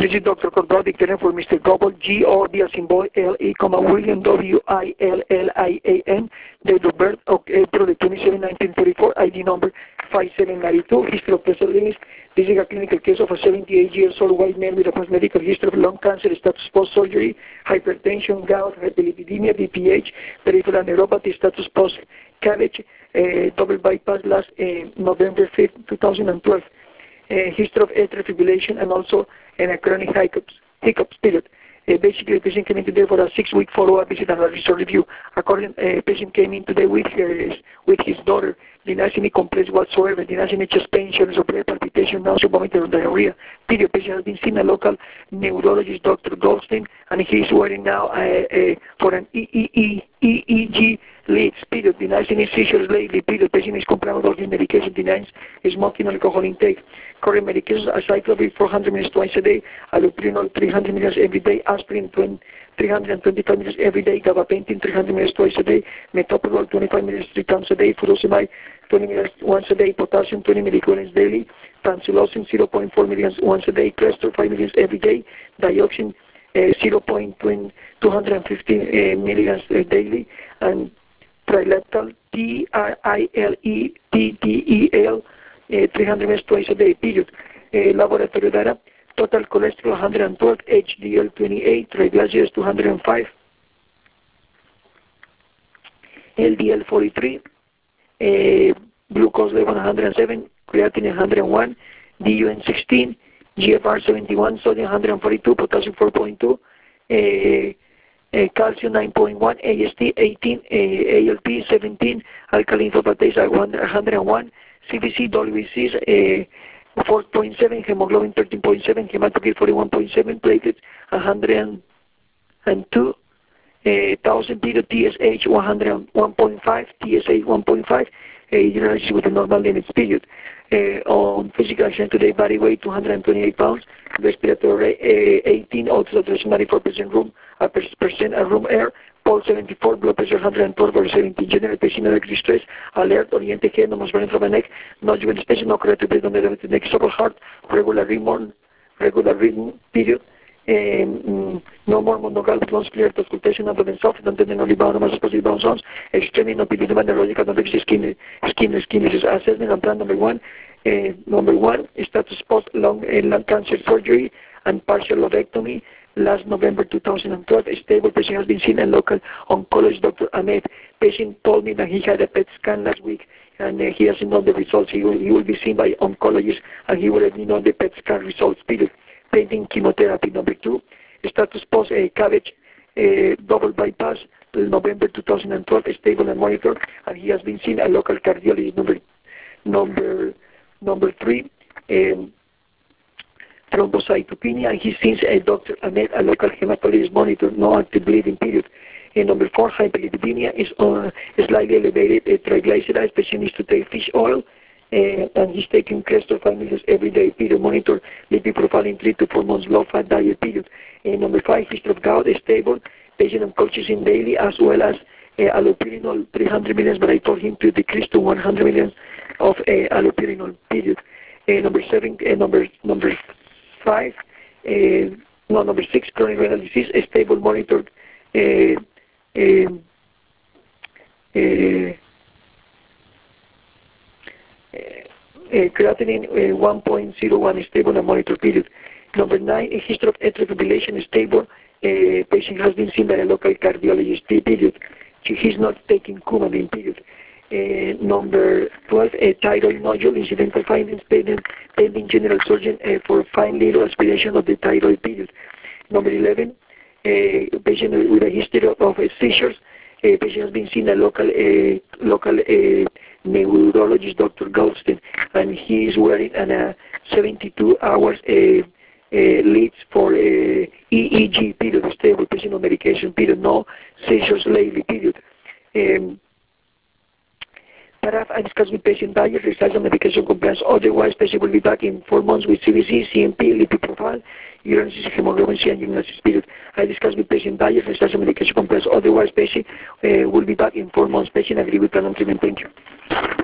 This is Dr. Cordoba declaring for Mr. Double G-O-D as in boy L-E, William W-I-L-L-I-A-N, date of birth of April the 27, 1934, ID number 5792, history of pressure limits. This is a clinical case of a 78-year-old white man with a past medical history of lung cancer, status post-surgery, hypertension, gout, hyperlipidemia, BPH, peripheral neuropathy, status post-CABG, double bypass last November 5th, 2012. History of atrial fibrillation and also a chronic hiccups period. Basically, the patient came in today for a 6-week follow-up visit and a result review. According, patient came in today with his daughter. Did not see any complaints whatsoever. Did not see any chest pain, shortness of breath, palpitation, nausea, vomiting, or diarrhea. Period. Patient has been seen a local neurologist, Dr. Goldstein, and he's waiting now for an EEG leads. Period. Did not see any seizures lately. Period. Patient is compliant with all his medication. Denies smoking and alcohol intake. Current medications: acyclovir 400 ml twice a day, allopurinol 300 ml every day, aspirin 325 ml every day, gabapentin 300 ml twice a day, metoprolol 25 ml 3 times a day, furosemide 20 ml once a day, potassium 20 mg daily, tamsulosin 0.4 mg once a day, Crestor 5 mg every day, dioxin 0.215 mg daily, and trileptal TRILETTEL 300 ml twice a day, period. Laboratory data: total cholesterol 112, HDL 28, triglycerides 205, LDL 43, glucose level 107, creatinine 101, DUN 16, GFR 71, sodium 142, potassium 4.2, calcium 9.1, AST 18, ALP 17, alkaline phosphatase 101, CBC, WBC 4.7, hemoglobin 13.7, hematocrit 41.7, platelets 102, 1000, period, TSH 101.5, TSH 1.5, generally with a normal limits, period. On physical action today, body weight 228 pounds, respiratory rate 18, oxygen 94% room air, pulse 74, blood pressure 112/70, general patient electric stress, alert, oriented head, no motion from the neck, no joint space, no correct breath on the neck, sober heart, regular rhythm, period. No more monogalvic lungs, clear auscultation, abdomen soft, don't tend no rebound, no más positive bound sounds, extremely no pilitima, neurological, no fixed skin assessment and plan number one, status post lung cancer surgery and partial lobectomy. Last November 2012, a stable patient has been seen in local oncologist, Dr. Ahmed. Patient told me that he had a PET scan last week and he doesn't know the results. He will be seen by oncologist and he will let me know the PET scan results, period. Pending chemotherapy. Number 2, status post CABG, double bypass, November 2012, stable and monitored, and he has been seen a local cardiologist. Number 3, thrombocytopenia, and he sees a Dr. Ahmed, a local hematologist, monitored, no active bleeding, period. Number 4, hyperlipidemia is slightly elevated triglycerides. Patient needs to take fish oil, and he's taking Crestor 5 ml every day, period. Monitor lipid profile in 3 to 4 months, low-fat diet, period. Number 5, history of gout is stable. Patient on colchicine daily, as well as allopurinol 300 ml, but I told him to decrease to 100 ml of allopurinol, period. Number 6, chronic renal disease, stable, monitored, creatinine 1.01, stable and monitored, period. Number 9, a history of atrial fibrillation, stable. Patient has been seen by a local cardiologist, period. He's not taking Coumadin, period. Number 12, a thyroid nodule, incidental findings, pending general surgeon for fine needle aspiration of the thyroid, period. Number 11, a patient with a history of seizures. A patient has been seen a local neurologist, Dr. Goldstein, and he is wearing a 72 hours leads for EEG, period, stable, patient on medication, period, no seizures lately, period. Paragraph, I discussed with patient diet, exercise and medication compliance. Otherwise, patient will be back in 4 months with CBC, CMP, lipid profile, urinalysis, hemoglobin C, and urinalysis, period. I discussed with patient diet, exercise and medication compliance. Otherwise, patient will be back in 4 months. Patient agree with plan on treatment. Thank you.